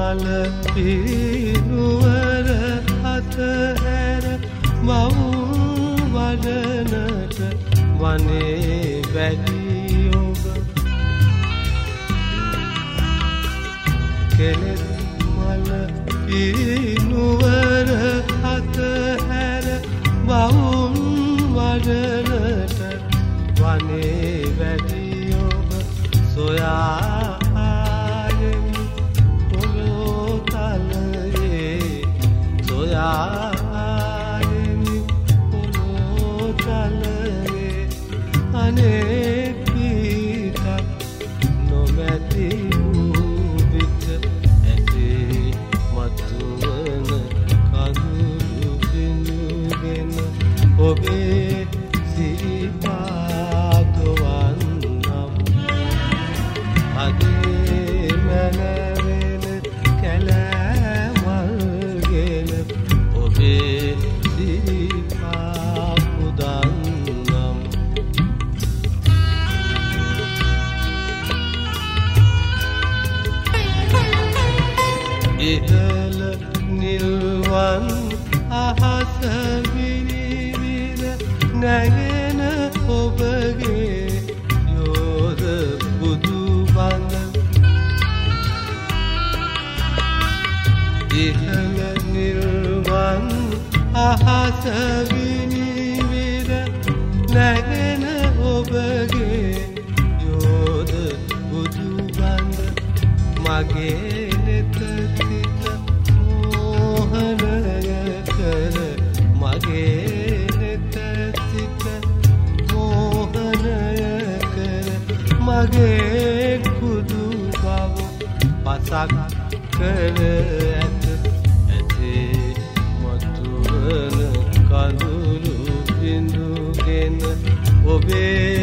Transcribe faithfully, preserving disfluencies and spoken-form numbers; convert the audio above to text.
මල පිරිනුවර අතහැර මවුල් වඩනට වනේ වැඩි ඔබ කෙලෙස් මල පිරිනුවර අතහැර මවුල් වඩනට වනේ වැඩි ඔබ සොයා ආයෙමි පොළොව තලයේ අනෙක් පිටක් නොමැති වූ විට ඇසේ මතුවන කඳුළු බිඳුගෙන ඔබේ සිරිපා ගොවන්නම් අගේ මනවෙන කැලෑමල්ගෙන ඔබේ සිරිපා පුදන්නම් ඉහළ නිල්වන් අහස විනිවිද නැගෙන ඔබගේ යෝධ බුදු බඳ ඉහළ නිල්වන් අහස විනිවිද නැගෙන ඔබගේ යෝධ බුදු බඳ මගේ නෙත සිත මෝහනය කර මගේ නෙත සිත මෝහනය කර මගේ කුදු බව පසක් කර ඇත ඇසේ මතුවන කඳුළු බිඳුගෙන ඔබේ